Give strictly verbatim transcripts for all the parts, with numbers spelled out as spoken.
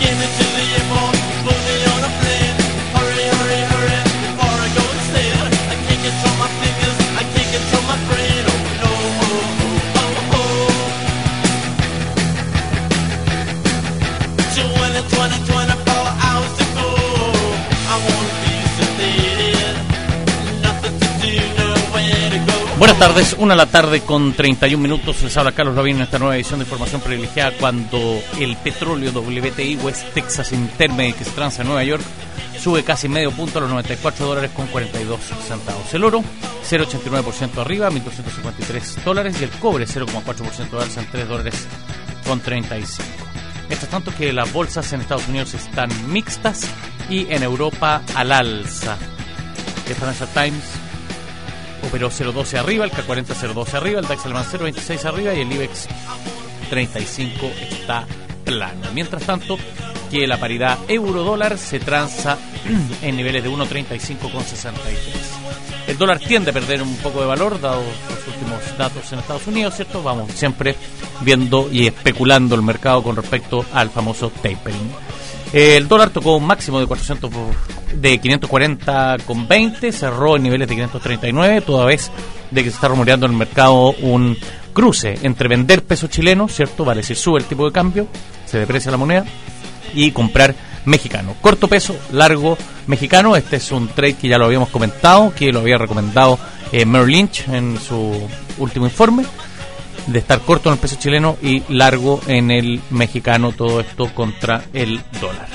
Buenas tardes, una de la tarde con treinta y un minutos. Les habla Carlos Lavín en esta nueva edición de Información Privilegiada, cuando el petróleo W T I West Texas Intermediate, que se transa en Nueva York, sube casi medio punto a los noventa y cuatro dólares con cuarenta y dos centavos. El oro, cero coma ochenta y nueve por ciento arriba, mil doscientos cincuenta y tres dólares. Y el cobre, cero coma cuatro por ciento de alza en tres dólares con treinta y cinco. Mientras tanto que las bolsas en Estados Unidos están mixtas y en Europa al alza. El Financial Times operó cero coma doce arriba, el K cuarenta cero coma doce arriba, el DAX alemán cero coma veintiséis arriba y el IBEX treinta y cinco está plano. Mientras tanto que la paridad euro-dólar se transa en niveles de uno coma treinta y cinco con sesenta y tres. El dólar tiende a perder un poco de valor dados los últimos datos en Estados Unidos, ¿cierto? Vamos siempre viendo y especulando el mercado con respecto al famoso tapering. El dólar tocó un máximo de cuatrocientos de quinientos cuarenta con veinte, cerró en niveles de quinientos treinta y nueve, toda vez de que se está rumoreando en el mercado un cruce entre vender peso chileno, ¿cierto? Vale decir, sube el tipo de cambio, se deprecia la moneda, y comprar mexicano. Corto peso, largo mexicano. Este es un trade que ya lo habíamos comentado, que lo había recomendado eh, Merrill Lynch en su último informe, de estar corto en el peso chileno y largo en el mexicano, todo esto contra el dólar.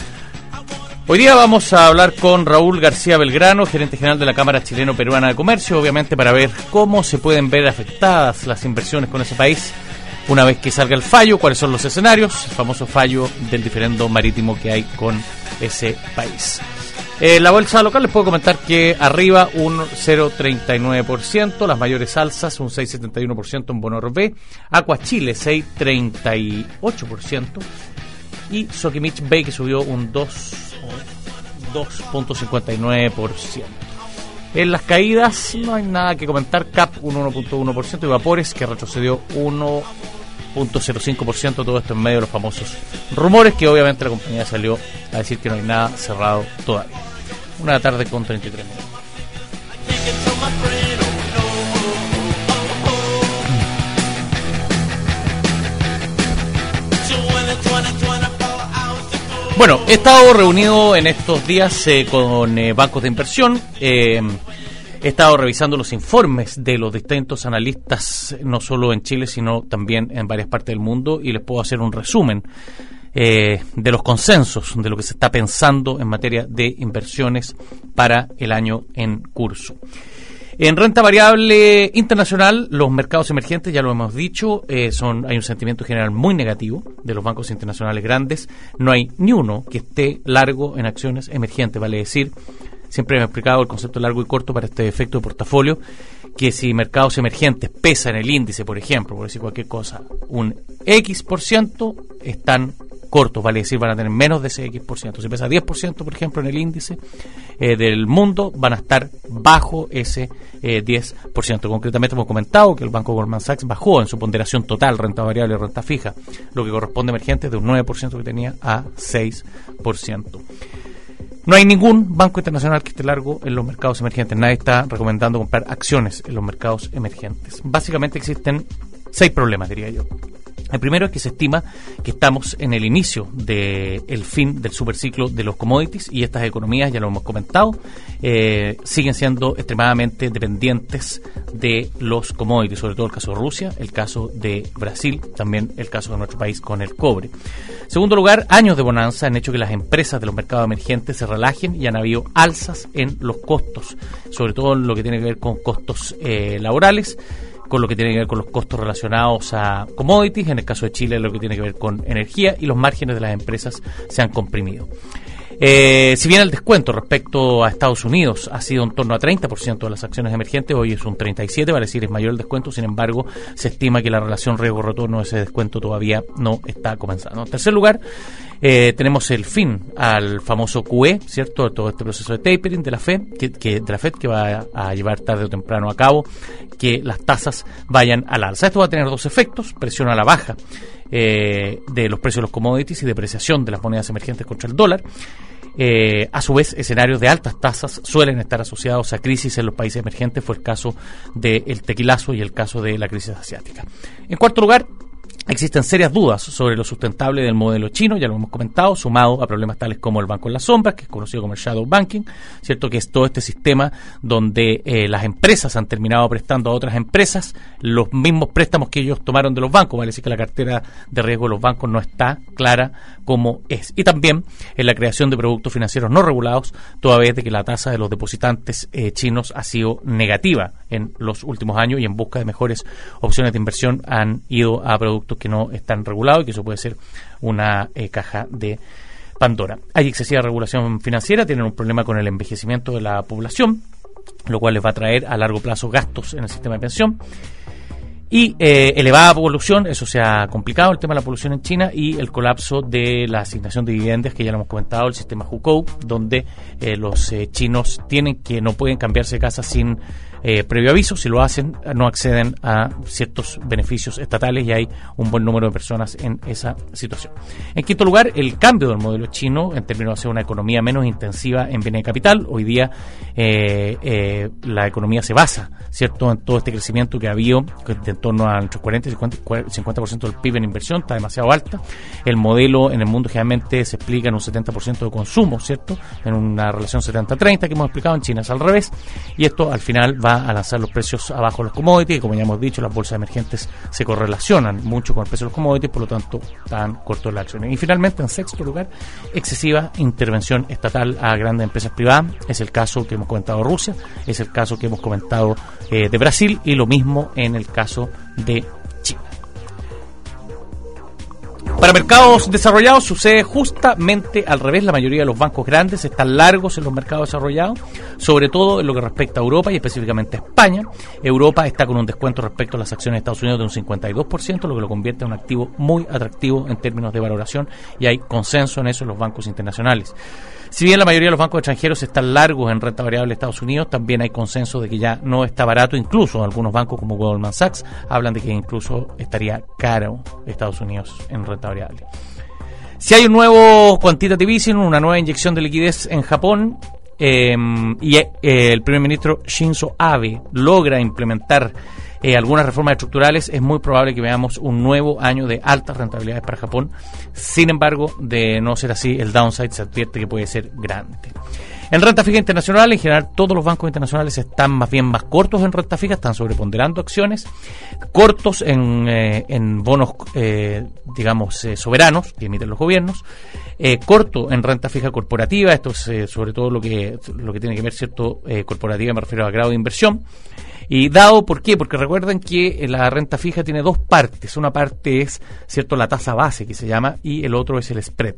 Hoy día vamos a hablar con Raúl García Belgrano, gerente general de la Cámara Chileno-Peruana de Comercio, obviamente para ver cómo se pueden ver afectadas las inversiones con ese país una vez que salga el fallo, cuáles son los escenarios, el famoso fallo del diferendo marítimo que hay con ese país. Eh, la bolsa local les puedo comentar que arriba un cero coma treinta y nueve por ciento, las mayores alzas un seis coma setenta y uno por ciento en Bonor B, Aqua Chile seis coma treinta y ocho por ciento y Sokimich Bay que subió un dos coma cincuenta y nueve por ciento. En las caídas no hay nada que comentar. C A P un uno coma uno por ciento y Vapores que retrocedió uno coma cero cinco por ciento, todo esto en medio de los famosos rumores que obviamente la compañía salió a decir que no hay nada cerrado todavía. Una de la tarde con treinta y tres minutos. Bueno, he estado reunido en estos días eh, con eh, bancos de inversión. Eh, he estado revisando los informes de los distintos analistas, no solo en Chile, sino también en varias partes del mundo, y les puedo hacer un resumen eh, de los consensos, de lo que se está pensando en materia de inversiones para el año en curso. En renta variable internacional, los mercados emergentes, ya lo hemos dicho, eh, son hay un sentimiento general muy negativo de los bancos internacionales grandes. No hay ni uno que esté largo en acciones emergentes, vale decir, siempre me he explicado el concepto largo y corto para este efecto de portafolio, que si mercados emergentes pesan en el índice, por ejemplo, por decir cualquier cosa, un X por ciento, están cortos, vale decir, van a tener menos de ese X por ciento. Si pesa diez por ciento, por ejemplo, en el índice eh, del mundo, van a estar bajo ese eh, diez por ciento. Concretamente hemos comentado que el banco Goldman Sachs bajó en su ponderación total, renta variable y renta fija, lo que corresponde a emergentes de un nueve por ciento que tenía a seis por ciento. No hay ningún banco internacional que esté largo en los mercados emergentes. Nadie está recomendando comprar acciones en los mercados emergentes. Básicamente existen seis problemas, diría yo. El primero es que se estima que estamos en el inicio del fin del superciclo de los commodities, y estas economías, ya lo hemos comentado, eh, siguen siendo extremadamente dependientes de los commodities, sobre todo el caso de Rusia, el caso de Brasil, también el caso de nuestro país con el cobre. En segundo lugar, años de bonanza han hecho que las empresas de los mercados emergentes se relajen y han habido alzas en los costos, sobre todo en lo que tiene que ver con costos eh, laborales, con lo que tiene que ver con los costos relacionados a commodities, en el caso de Chile lo que tiene que ver con energía, y los márgenes de las empresas se han comprimido. Eh, si bien el descuento respecto a Estados Unidos ha sido en torno a treinta por ciento de las acciones emergentes, hoy es un treinta y siete por ciento, vale decir, es mayor el descuento. Sin embargo, se estima que la relación riesgo-retorno de ese descuento todavía no está comenzando. En tercer lugar, eh, tenemos el fin al famoso Q E, ¿cierto? Todo este proceso de tapering de la Fed, que, que, de la Fed que va a, a llevar tarde o temprano a cabo que las tasas vayan al alza. Esto va a tener dos efectos: presión a la baja eh, de los precios de los commodities y depreciación de las monedas emergentes contra el dólar. Eh, a su vez, escenarios de altas tasas suelen estar asociados a crisis en los países emergentes. Fue el caso del tequilazo y el caso de la crisis asiática. En cuarto lugar, existen serias dudas sobre lo sustentable del modelo chino, ya lo hemos comentado, sumado a problemas tales como el banco en las sombras, que es conocido como el shadow banking, cierto que es todo este sistema donde eh, las empresas han terminado prestando a otras empresas los mismos préstamos que ellos tomaron de los bancos, vale decir que la cartera de riesgo de los bancos no está clara como es. Y también en la creación de productos financieros no regulados, toda vez de que la tasa de los depositantes eh, chinos ha sido negativa en los últimos años y en busca de mejores opciones de inversión han ido a productos que no están regulados y que eso puede ser una eh, caja de Pandora. Hay excesiva regulación financiera, tienen un problema con el envejecimiento de la población, lo cual les va a traer a largo plazo gastos en el sistema de pensión. Y eh, elevada polución, eso se ha complicado, el tema de la polución en China, y el colapso de la asignación de dividendos, que ya lo hemos comentado, el sistema Hukou, donde eh, los eh, chinos tienen que no pueden cambiarse de casa sin eh, previo aviso. Si lo hacen, no acceden a ciertos beneficios estatales y hay un buen número de personas en esa situación. En quinto lugar, el cambio del modelo chino en términos de hacer una economía menos intensiva en bienes de capital. Hoy día eh, eh, la economía se basa, ¿cierto?, en todo este crecimiento que ha habido, de en torno a entre cuarenta y cincuenta por ciento del P I B en inversión, está demasiado alta. El modelo en el mundo generalmente se explica en un setenta por ciento de consumo, ¿cierto?, en una relación setenta treinta que hemos explicado. En China es al revés, y esto al final va a lanzar los precios abajo de los commodities, y como ya hemos dicho, las bolsas emergentes se correlacionan mucho con el precio de los commodities, por lo tanto están cortos las acciones. Y finalmente, en sexto lugar, excesiva intervención estatal a grandes empresas privadas. Es el caso que hemos comentado de Rusia, es el caso que hemos comentado eh, de Brasil, y lo mismo en el caso de China. Para mercados desarrollados sucede justamente al revés. La mayoría de los bancos grandes están largos en los mercados desarrollados, sobre todo en lo que respecta a Europa y específicamente a España. Europa está con un descuento respecto a las acciones de Estados Unidos de un cincuenta y dos por ciento, lo que lo convierte en un activo muy atractivo en términos de valoración, y hay consenso en eso en los bancos internacionales. Si bien la mayoría de los bancos extranjeros están largos en renta variable de Estados Unidos, también hay consenso de que ya no está barato. Incluso algunos bancos como Goldman Sachs hablan de que incluso estaría caro Estados Unidos en renta variable. Si hay un nuevo quantitative easing, una nueva inyección de liquidez en Japón, eh, y eh, el primer ministro Shinzo Abe logra implementar Eh, algunas reformas estructurales, es muy probable que veamos un nuevo año de altas rentabilidades para Japón. Sin embargo, de no ser así, el downside se advierte que puede ser grande. En renta fija internacional, en general, todos los bancos internacionales están más bien más cortos en renta fija, están sobreponderando acciones, cortos en, eh, en bonos, eh, digamos, eh, soberanos que emiten los gobiernos, eh, corto en renta fija corporativa. Esto es eh, sobre todo lo que lo que tiene que ver, cierto, eh, corporativa, me refiero a grado de inversión. Y dado, ¿por qué? Porque recuerden que la renta fija tiene dos partes. Una parte es, cierto, la tasa base, que se llama, y el otro es el spread.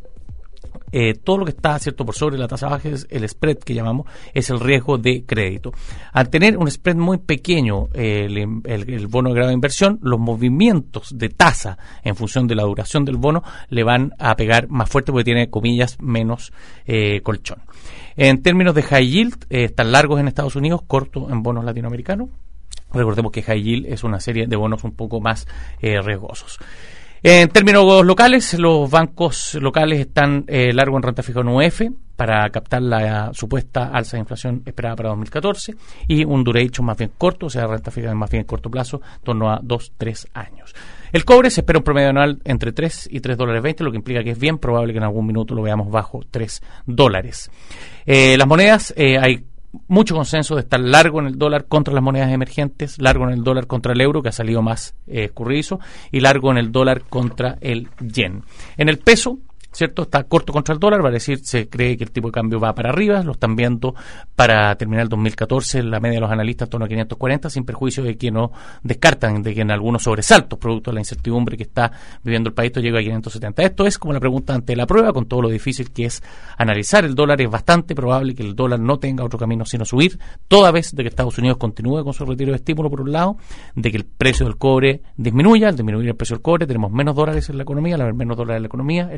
Eh, todo lo que está, cierto, por sobre la tasa baja, es el spread que llamamos, es el riesgo de crédito. Al tener un spread muy pequeño, eh, el, el, el bono de grado de inversión, los movimientos de tasa en función de la duración del bono le van a pegar más fuerte porque tiene, comillas, menos eh, colchón. En términos de high yield, eh, están largos en Estados Unidos, cortos en bonos latinoamericanos. Recordemos que high yield es una serie de bonos un poco más eh, riesgosos. En términos locales, los bancos locales están eh, largo en renta fija en U F para captar la uh, supuesta alza de inflación esperada para dos mil catorce, y un duration más bien corto, o sea, renta fija más bien en corto plazo, en torno a dos a tres años. El cobre se espera un promedio anual entre tres y tres dólares veinte, lo que implica que es bien probable que en algún minuto lo veamos bajo tres dólares. Eh, las monedas, eh, hay mucho consenso de estar largo en el dólar contra las monedas emergentes, largo en el dólar contra el euro, que ha salido más eh, escurridizo, y largo en el dólar contra el yen. En el peso, ¿cierto?, está corto contra el dólar, vale decir, se cree que el tipo de cambio va para arriba, lo están viendo para terminar el dos mil catorce, la media de los analistas en torno a quinientos cuarenta, sin perjuicio de que no descartan de que en algunos sobresaltos, producto de la incertidumbre que está viviendo el país, esto llega a quinientos setenta. Esto es como la pregunta ante la prueba, con todo lo difícil que es analizar el dólar. Es bastante probable que el dólar no tenga otro camino sino subir, toda vez de que Estados Unidos continúe con su retiro de estímulo, por un lado, de que el precio del cobre disminuya. Al disminuir el precio del cobre tenemos menos dólares en la economía, al haber menos dólares en la economía, el precio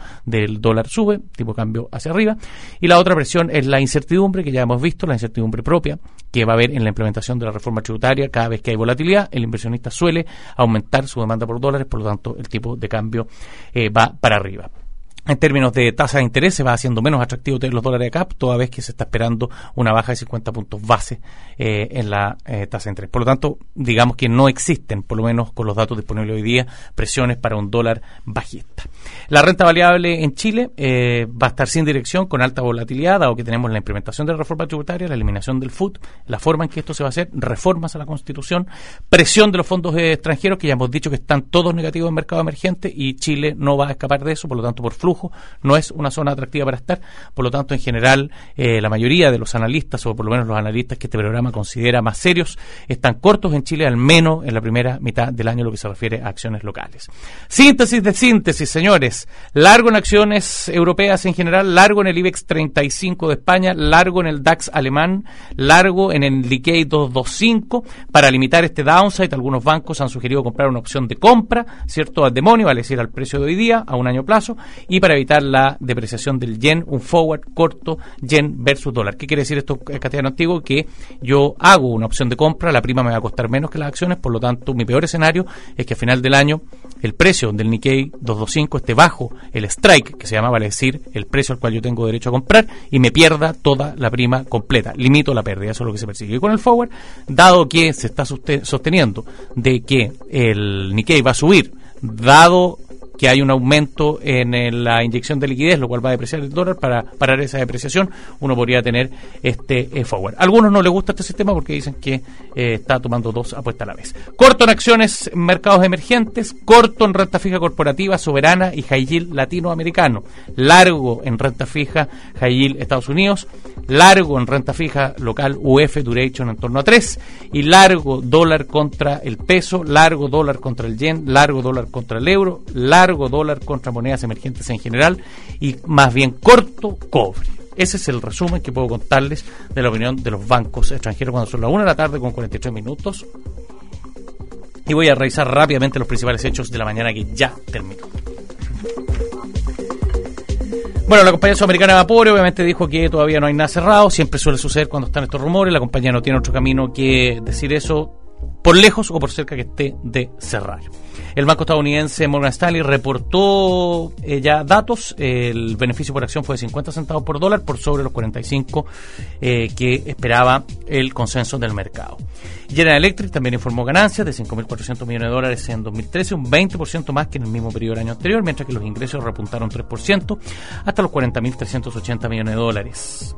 del dólar sube, tipo de cambio hacia arriba. Y la otra presión es la incertidumbre, que ya hemos visto, la incertidumbre propia que va a haber en la implementación de la reforma tributaria. Cada vez que hay volatilidad, el inversionista suele aumentar su demanda por dólares, por lo tanto el tipo de cambio eh, va para arriba. En términos de tasa de interés, se va haciendo menos atractivo tener los dólares acá, toda vez que se está esperando una baja de cincuenta puntos base eh, en la eh, tasa de interés. Por lo tanto, digamos que no existen, por lo menos con los datos disponibles hoy día, presiones para un dólar bajista. La renta variable en Chile eh, va a estar sin dirección, con alta volatilidad, dado que tenemos la implementación de la reforma tributaria, la eliminación del F U T, la forma en que esto se va a hacer, reformas a la Constitución, presión de los fondos eh, extranjeros, que ya hemos dicho que están todos negativos en mercado emergente, y Chile no va a escapar de eso, por lo tanto, por flujo, no es una zona atractiva para estar. Por lo tanto, en general, eh, la mayoría de los analistas, o por lo menos los analistas que este programa considera más serios, están cortos en Chile, al menos en la primera mitad del año, lo que se refiere a acciones locales. Síntesis de síntesis, señores. Largo en acciones europeas en general, largo en el IBEX treinta y cinco de España, largo en el DAX alemán, largo en el Nikkei doscientos veinticinco. Para limitar este downside, algunos bancos han sugerido comprar una opción de compra, ¿cierto?, al demonio, vale decir, al precio de hoy día, a un año plazo, y para evitar la depreciación del yen, un forward corto yen versus dólar. ¿Qué quiere decir esto, castellano antiguo? Que yo hago una opción de compra, la prima me va a costar menos que las acciones, por lo tanto, mi peor escenario es que a final del año el precio del Nikkei doscientos veinticinco esté bajo el strike, que se llama, vale decir, el precio al cual yo tengo derecho a comprar, y me pierda toda la prima completa. Limito la pérdida, eso es lo que se persigue. Y con el forward, dado que se está sosteniendo de que el Nikkei va a subir, dado que hay un aumento en el, la inyección de liquidez, lo cual va a depreciar el dólar, para parar esa depreciación, uno podría tener este eh, forward. A algunos no les gusta este sistema porque dicen que eh, está tomando dos apuestas a la vez. Corto en acciones, mercados emergentes, corto en renta fija corporativa, soberana y high yield latinoamericano, largo en renta fija, high yield Estados Unidos, largo en renta fija local U F duration en torno a tres, y largo dólar contra el peso, largo dólar contra el yen, largo dólar contra el euro, largo dólar contra monedas emergentes en general, y más bien corto cobre. Ese es el resumen que puedo contarles de la opinión de los bancos extranjeros cuando son las una de la tarde con cuarenta y tres minutos, y voy a revisar rápidamente los principales hechos de la mañana que ya terminó. Bueno, la compañía sudamericana de vapores obviamente dijo que todavía no hay nada cerrado, siempre suele suceder cuando están estos rumores, la compañía no tiene otro camino que decir eso, por lejos o por cerca que esté, de cerrar. El banco estadounidense Morgan Stanley reportó eh, ya datos. El beneficio por acción fue de cincuenta centavos por dólar, por sobre los cuarenta y cinco eh, que esperaba el consenso del mercado. General Electric también informó ganancias de cinco mil cuatrocientos millones de dólares en dos mil trece, un veinte por ciento más que en el mismo periodo del año anterior, mientras que los ingresos repuntaron tres por ciento hasta los cuarenta mil trescientos ochenta millones de dólares.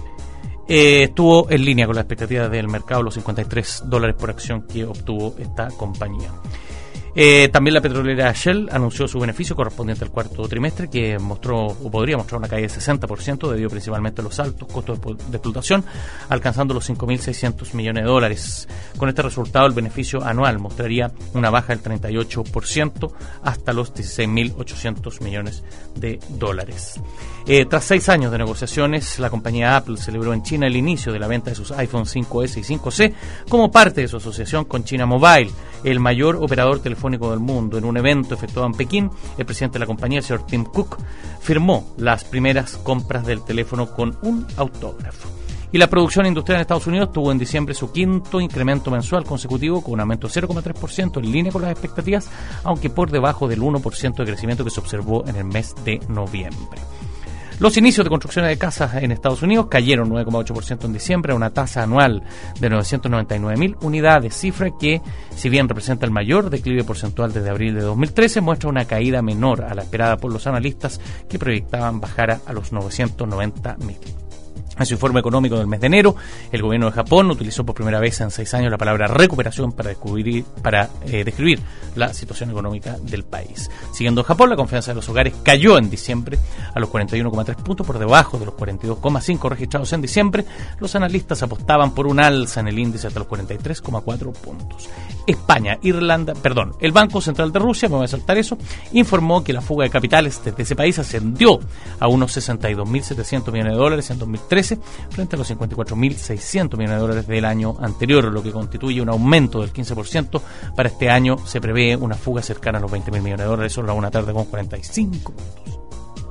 Eh, estuvo en línea con las expectativas del mercado, los cincuenta y tres dólares por acción que obtuvo esta compañía. Eh, también la petrolera Shell anunció su beneficio correspondiente al cuarto trimestre, que mostró o podría mostrar una caída de sesenta por ciento debido principalmente a los altos costos de, de explotación, alcanzando los cinco mil seiscientos millones de dólares. Con este resultado, el beneficio anual mostraría una baja del treinta y ocho por ciento hasta los dieciséis mil ochocientos millones de dólares. Eh, tras seis años de negociaciones, la compañía Apple celebró en China el inicio de la venta de sus iPhone cinco ese y cinco ce como parte de su asociación con China Mobile, el mayor operador telefónico del mundo. En un evento efectuado en Pekín, el presidente de la compañía, el señor Tim Cook, firmó las primeras compras del teléfono con un autógrafo. Y la producción industrial en Estados Unidos tuvo en diciembre su quinto incremento mensual consecutivo, con un aumento de cero coma tres por ciento en línea con las expectativas, aunque por debajo del uno por ciento de crecimiento que se observó en el mes de noviembre. Los inicios de construcción de casas en Estados Unidos cayeron nueve coma ocho por ciento en diciembre a una tasa anual de novecientos noventa y nueve mil unidades, cifra que, si bien representa el mayor declive porcentual desde abril de dos mil trece, muestra una caída menor a la esperada por los analistas, que proyectaban bajar a los novecientos noventa mil. En su informe económico del mes de enero, el gobierno de Japón utilizó por primera vez en seis años la palabra recuperación para descubrir, para eh, describir la situación económica del país. Siguiendo en Japón, la confianza de los hogares cayó en diciembre a los cuarenta y uno coma tres puntos, por debajo de los cuarenta y dos coma cinco registrados en diciembre. Los analistas apostaban por un alza en el índice hasta los cuarenta y tres coma cuatro puntos. España, Irlanda, perdón, el Banco Central de Rusia, me voy a saltar eso, informó que la fuga de capitales desde ese país ascendió a unos sesenta y dos mil setecientos millones de dólares en dos mil trece, frente a los cincuenta y cuatro mil seiscientos millones de dólares del año anterior, lo que constituye un aumento del quince por ciento. Para este año se prevé una fuga cercana a los veinte mil millones de dólares. Son las una tarde con cuarenta y cinco minutos.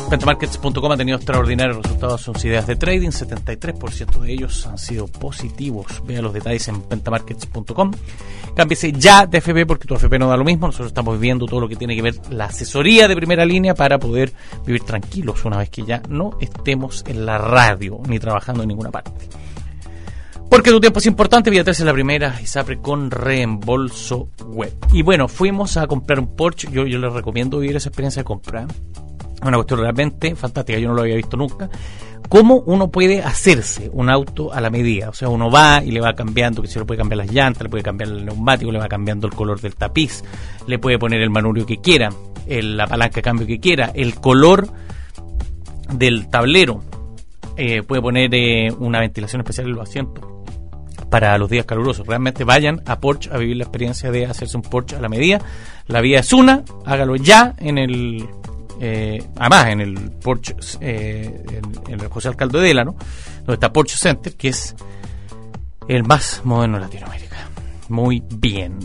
Pentamarkets punto com ha tenido extraordinarios resultados en sus ideas de trading, setenta y tres por ciento de ellos han sido positivos. Vea los detalles en Pentamarkets punto com. Cámbiese ya de F P porque tu F P no da lo mismo. Nosotros estamos viviendo todo lo que tiene que ver la asesoría de primera línea para poder vivir tranquilos una vez que ya no estemos en la radio ni trabajando en ninguna parte. Porque tu tiempo es importante, Vía tres es la primera, ISAPRE con reembolso web. Y bueno, fuimos a comprar un Porsche. Yo, yo les recomiendo vivir esa experiencia de compra. Una cuestión realmente fantástica, yo no lo había visto nunca. Cómo uno puede hacerse un auto a la medida. O sea, uno va y le va cambiando, que se le puede cambiar las llantas, le puede cambiar el neumático, le va cambiando el color del tapiz, le puede poner el manubrio que quiera, el, la palanca de cambio que quiera, el color del tablero. Eh, puede poner eh, una ventilación especial en los asientos para los días calurosos. Realmente vayan a Porsche a vivir la experiencia de hacerse un Porsche a la medida. La vía es una, hágalo ya en el eh, además en el Porsche eh, en, en el José Alcalde de Dela, ¿no? Donde está Porsche Center, que es el más moderno de Latinoamérica. Muy bien.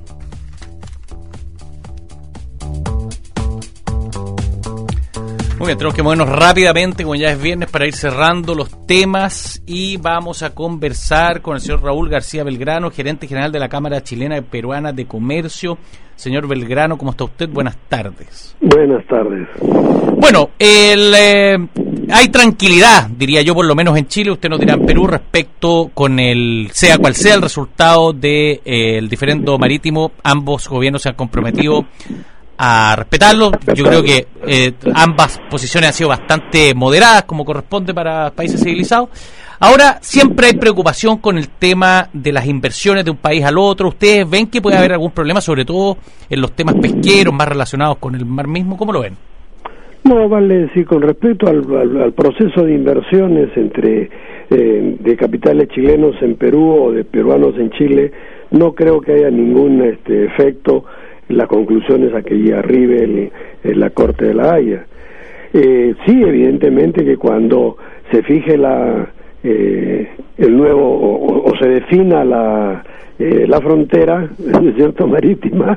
Muy bien, tenemos que movernos rápidamente, como ya es viernes, para ir cerrando los temas y vamos a conversar con el señor Raúl García Belgrano, gerente general de la Cámara Chilena y Peruana de Comercio. Señor Belgrano, ¿cómo está usted? Buenas tardes. Buenas tardes. Bueno, el, eh, hay tranquilidad, diría yo, por lo menos en Chile, usted nos dirá en Perú, respecto con el, sea cual sea el resultado del de, eh, diferendo marítimo. Ambos gobiernos se han comprometido a respetarlo. Yo creo que eh, ambas posiciones han sido bastante moderadas, como corresponde para países civilizados. Ahora, siempre hay preocupación con el tema de las inversiones de un país al otro. ¿Ustedes ven que puede haber algún problema, sobre todo en los temas pesqueros más relacionados con el mar mismo? ¿Cómo lo ven? No, vale decir, con respecto al, al, al proceso de inversiones entre eh, de capitales chilenos en Perú o de peruanos en Chile, no creo que haya ningún este, efecto las conclusiones a que ya arribe el, el, la Corte de la Haya. Eh, sí, evidentemente que cuando se fije la eh, el nuevo o, o se defina la eh, la frontera, ¿cierto?, marítima,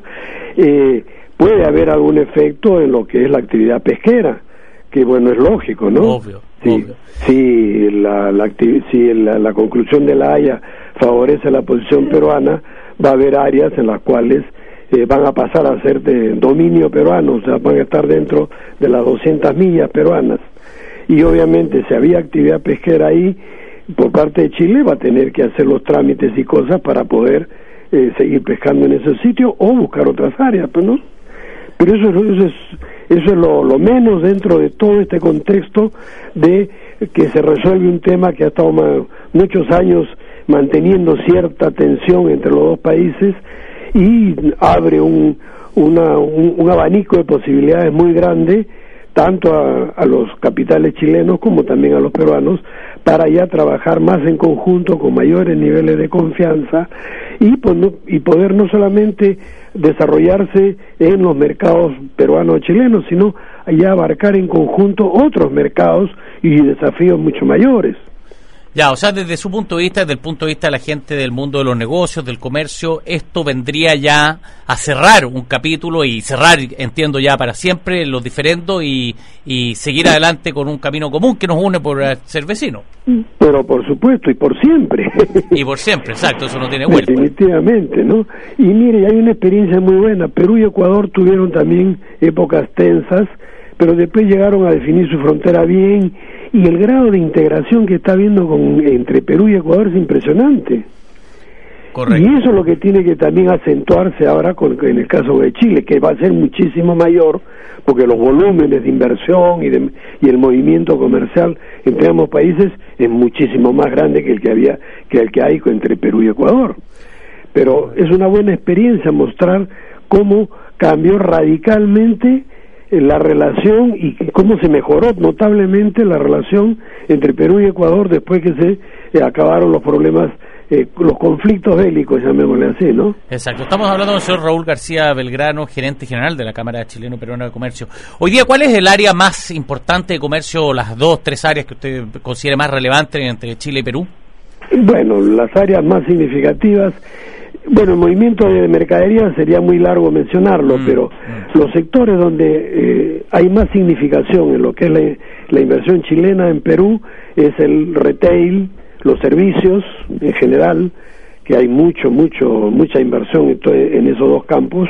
eh, puede haber algún efecto en lo que es la actividad pesquera, que bueno, es lógico, ¿no? Obvio, sí, obvio. Si la, la, si la, la conclusión de la Haya favorece la posición peruana, va a haber áreas en las cuales Eh, van a pasar a ser de dominio peruano, o sea, van a estar dentro de las doscientas millas peruanas. Y obviamente, si había actividad pesquera ahí, por parte de Chile, va a tener que hacer los trámites y cosas para poder eh, seguir pescando en ese sitio o buscar otras áreas, pues, ¿no? Pero eso, eso es eso es lo, lo menos dentro de todo este contexto de que se resuelve un tema que ha estado ma- muchos años manteniendo cierta tensión entre los dos países, y abre un, una, un, un abanico de posibilidades muy grande, tanto a, a los capitales chilenos como también a los peruanos, para ya trabajar más en conjunto con mayores niveles de confianza y, pues, no, y poder no solamente desarrollarse en los mercados peruanos o chilenos, sino ya abarcar en conjunto otros mercados y desafíos mucho mayores. Ya, o sea, desde su punto de vista, desde el punto de vista de la gente del mundo de los negocios, del comercio, esto vendría ya a cerrar un capítulo y cerrar, entiendo, ya para siempre los diferendos y, y seguir adelante con un camino común que nos une por ser vecinos. Pero por supuesto, y por siempre. Y por siempre, exacto, eso no tiene vuelta. Definitivamente, ¿no? Y mire, hay una experiencia muy buena. Perú y Ecuador tuvieron también épocas tensas, pero después llegaron a definir su frontera bien, y el grado de integración que está habiendo con, entre Perú y Ecuador es impresionante. Correcto. Y eso es lo que tiene que también acentuarse ahora con, en el caso de Chile, que va a ser muchísimo mayor, porque los volúmenes de inversión y, de, y el movimiento comercial entre ambos países es muchísimo más grande que el que había, que el que hay entre Perú y Ecuador. Pero es una buena experiencia mostrar cómo cambió radicalmente la relación y cómo se mejoró notablemente la relación entre Perú y Ecuador después que se eh, acabaron los problemas, eh, los conflictos bélicos, llamémosle así, ¿no? Exacto. Estamos hablando con el señor Raúl García Belgrano, gerente general de la Cámara Chileno-Peruana de Comercio. Hoy día, ¿cuál es el área más importante de comercio, las dos, tres áreas que usted considere más relevantes entre Chile y Perú? Bueno, las áreas más significativas, Bueno, el movimiento de mercadería sería muy largo mencionarlo, mm, pero mm. los sectores donde eh, hay más significación en lo que es la, la inversión chilena en Perú es el retail, los servicios en general, que hay mucho, mucho, mucha inversión en, to- en esos dos campos,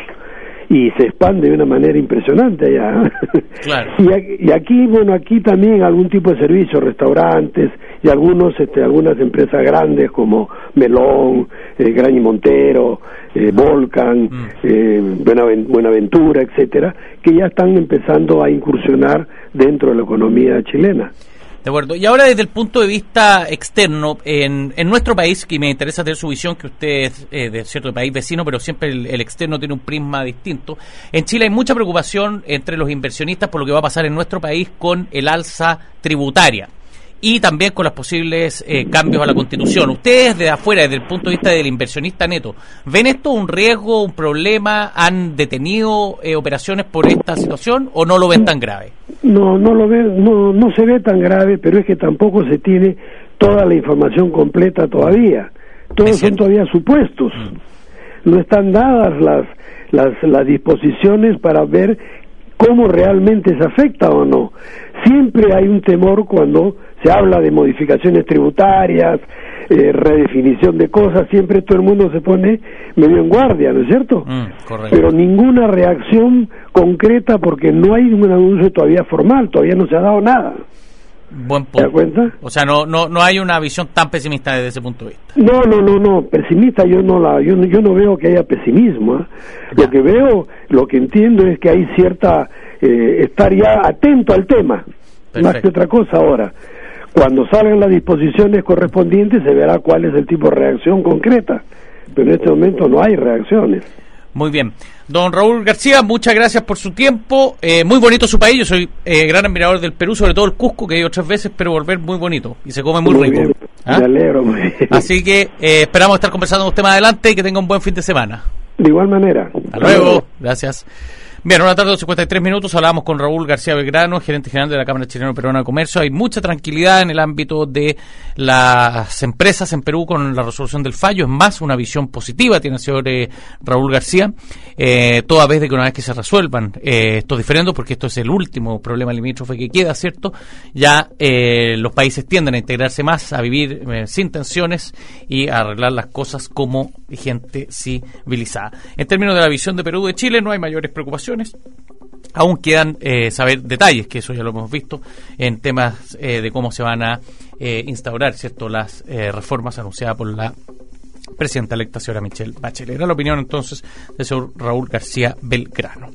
y se expande de una manera impresionante allá. Claro. y, aquí, y aquí, bueno, aquí también algún tipo de servicios, restaurantes y algunos, este, algunas empresas grandes como Melón, eh, Graña y Montero, eh, Volcan, mm. eh, Buenaven- Buenaventura, etcétera, que ya están empezando a incursionar dentro de la economía chilena. De acuerdo. Y ahora desde el punto de vista externo, en, en nuestro país, que me interesa tener su visión, que usted es eh, de cierto país vecino, pero siempre el, el externo tiene un prisma distinto. En Chile hay mucha preocupación entre los inversionistas por lo que va a pasar en nuestro país con el alza tributaria y también con los posibles eh, cambios a la Constitución. Ustedes desde afuera, desde el punto de vista del inversionista neto, ¿ven esto un riesgo, un problema? ¿Han detenido eh, operaciones por esta situación o no lo ven tan grave? No, no lo ve, no, no se ve tan grave, pero es que tampoco se tiene toda la información completa todavía. Todos son todavía supuestos. Mm. No están dadas las, las, las disposiciones para ver cómo realmente se afecta o no. Siempre hay un temor cuando se habla de modificaciones tributarias, eh, redefinición de cosas, siempre todo el mundo se pone medio en guardia, ¿no es cierto? Mm, correcto. Pero ninguna reacción concreta porque no hay ningún anuncio todavía formal, todavía no se ha dado nada. Buen punto. ¿Te das cuenta? O sea, no no no hay una visión tan pesimista desde ese punto de vista. No, no, no, no, pesimista yo no la yo no, yo no veo que haya pesimismo, ¿eh? Lo que veo, lo que entiendo es que hay cierta eh, estar ya atento al tema. Perfecto. Más que otra cosa ahora. Cuando salgan las disposiciones correspondientes se verá cuál es el tipo de reacción concreta, pero en este momento no hay reacciones. Muy bien. Don Raúl García, muchas gracias por su tiempo. Eh, muy bonito su país. Yo soy eh, gran admirador del Perú, sobre todo el Cusco, que he ido tres veces, pero volver muy bonito. Y se come muy, muy rico. Bien. ¿Ah? Me alegro, muy bien. Así que eh, esperamos estar conversando con usted más adelante y que tenga un buen fin de semana. De igual manera. Hasta luego. Gracias. Bien, una tarde de cincuenta y tres minutos, hablábamos con Raúl García Belgrano, gerente general de la Cámara Chileno-Peruana de Comercio. Hay mucha tranquilidad en el ámbito de las empresas en Perú con la resolución del fallo, es más, una visión positiva tiene el señor eh, Raúl García, eh, toda vez de que una vez que se resuelvan eh, estos diferendos, porque esto es el último problema limítrofe que queda, ¿cierto? Ya eh, los países tienden a integrarse más, a vivir eh, sin tensiones y a arreglar las cosas como gente civilizada. En términos de la visión de Perú de Chile, no hay mayores preocupaciones. Aún quedan eh, saber detalles, que eso ya lo hemos visto, en temas eh, de cómo se van a eh, instaurar, ¿cierto?, las eh, reformas anunciadas por la presidenta electa, señora Michelle Bachelet. Era la opinión entonces del señor Raúl García Belgrano.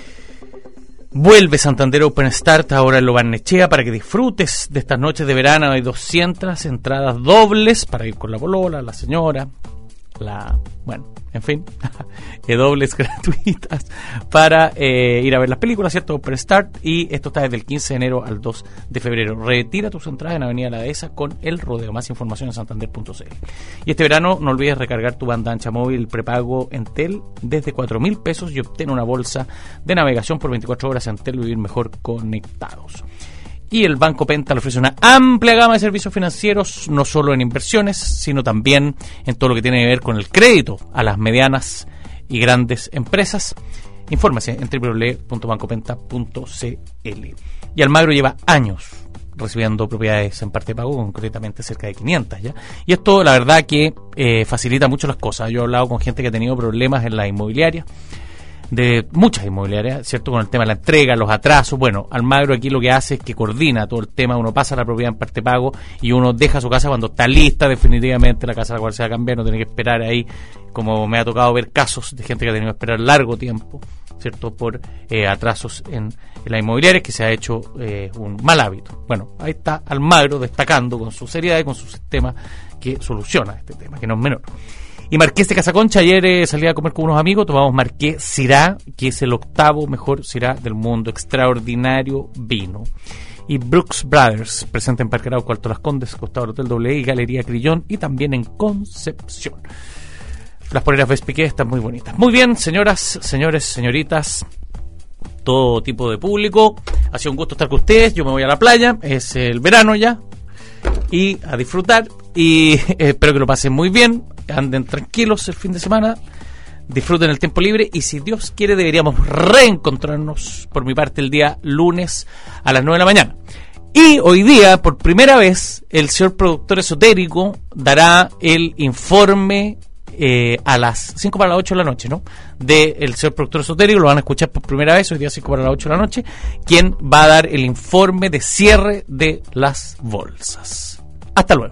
Vuelve Santander Open Start ahora en Lo Barnechea para que disfrutes de estas noches de verano. Hay doscientas entradas dobles para ir con la polola, la señora, la... bueno, en fin, dobles gratuitas para eh, ir a ver las películas, ¿cierto? Open Start, y esto está desde el quince de enero al dos de febrero. Retira tus entradas en Avenida La Dehesa con El Rodeo. Más información en santander punto c l. Y este verano no olvides recargar tu banda ancha móvil prepago Entel desde cuatro mil pesos y obtén una bolsa de navegación por veinticuatro horas. Entel, vivir mejor conectados. Y el Banco Penta le ofrece una amplia gama de servicios financieros, no solo en inversiones, sino también en todo lo que tiene que ver con el crédito a las medianas y grandes empresas. Infórmese en doble u doble u doble u punto banco penta punto c l. Y Almagro lleva años recibiendo propiedades en parte de pago, concretamente cerca de quinientas ya. Y esto, la verdad, que eh, facilita mucho las cosas. Yo he hablado con gente que ha tenido problemas en la inmobiliaria, de muchas inmobiliarias, ¿cierto? Con el tema de la entrega, los atrasos. Bueno, Almagro aquí lo que hace es que coordina todo el tema. Uno pasa la propiedad en parte pago y uno deja su casa cuando está lista definitivamente la casa a la cual se va a cambiar. No tiene que esperar ahí, como me ha tocado ver casos de gente que ha tenido que esperar largo tiempo, ¿cierto? Por eh, atrasos en, en la inmobiliaria, que se ha hecho eh, un mal hábito. Bueno, ahí está Almagro destacando con su seriedad y con su sistema que soluciona este tema, que no es menor. Y Marqués de Casaconcha, ayer eh, salí a comer con unos amigos, tomamos Marqués Syrah, que es el octavo mejor Syrah del mundo, extraordinario vino. Y Brooks Brothers, presente en Parque Arauco, Alto Las Condes, costado del Hotel W y Galería Crillón, y también en Concepción. Las poleras Vespiqué están muy bonitas. Muy bien, señoras, señores, señoritas, todo tipo de público, ha sido un gusto estar con ustedes. Yo me voy a la playa, es el verano ya, y a disfrutar, y eh, espero que lo pasen muy bien. anden tranquilos el fin de semana, disfruten el tiempo libre y si Dios quiere deberíamos reencontrarnos por mi parte el día lunes a las nueve de la mañana. Y hoy día, por primera vez, el señor productor esotérico dará el informe eh, a las cinco para las ocho de la noche, ¿no? Del señor productor esotérico, lo van a escuchar por primera vez, hoy día cinco para las ocho de la noche, quien va a dar el informe de cierre de las bolsas. Hasta luego.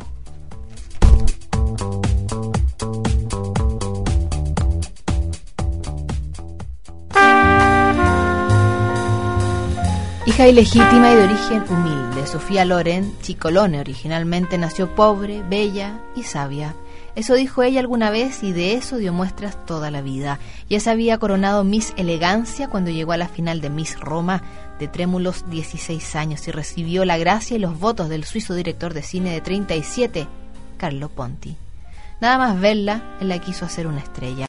Hija ilegítima y de origen humilde, Sofía Loren Cicolone originalmente nació pobre, bella y sabia. Eso dijo ella alguna vez y de eso dio muestras toda la vida. Ya se había coronado Miss Elegancia cuando llegó a la final de Miss Roma de trémulos dieciséis años y recibió la gracia y los votos del suizo director de cine de treinta y siete, Carlo Ponti. Nada más verla, él la quiso hacer una estrella.